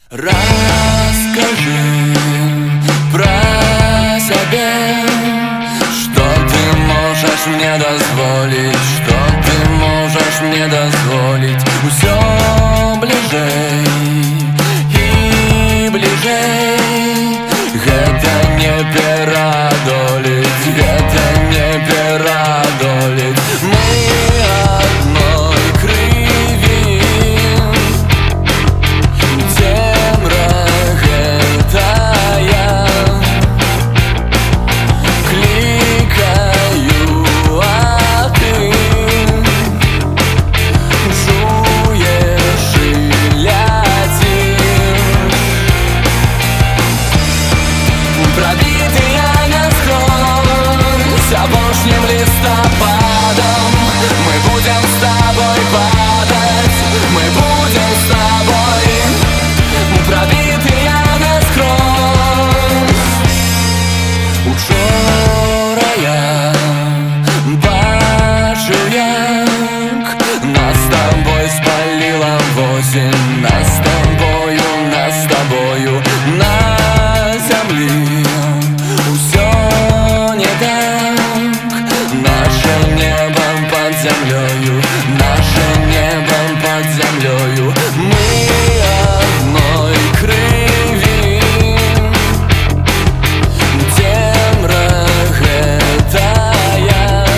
Расскажи про себя, что ты можешь мне дозволить, что ты можешь мне дозволить. Все ближе и ближе, это не переодолеть, это не переодолеть. Мы одной крови, листопадом мы будем с тобой падать, мы будем с тобой пробитые насквозь. Учора башенек нас с тобой спалила в осень, нас с тобою на земле все не так. Наше небо под землею, наше небо под землею. Мы одной крови, темра это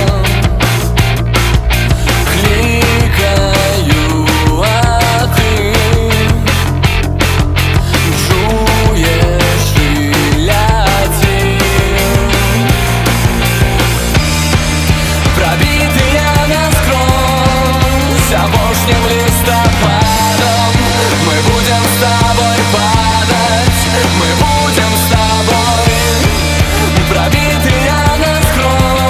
кликаю, а ты жуешь и летишь. Пробитые насквозь обошним листопадом мы будем с тобой падать, мы будем с тобой пробитые насквозь.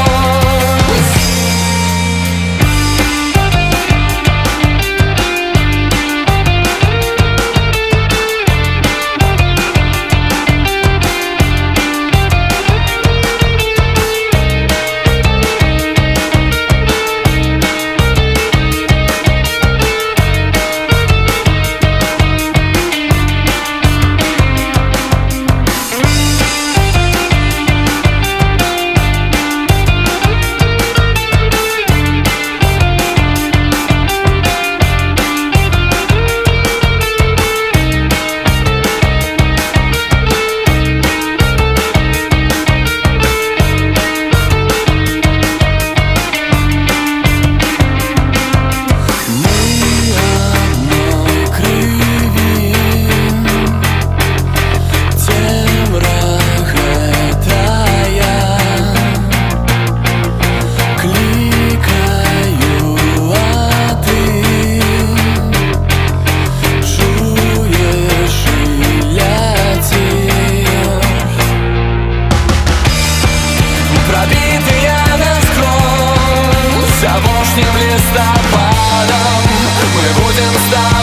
Листопадом мы будем с тобой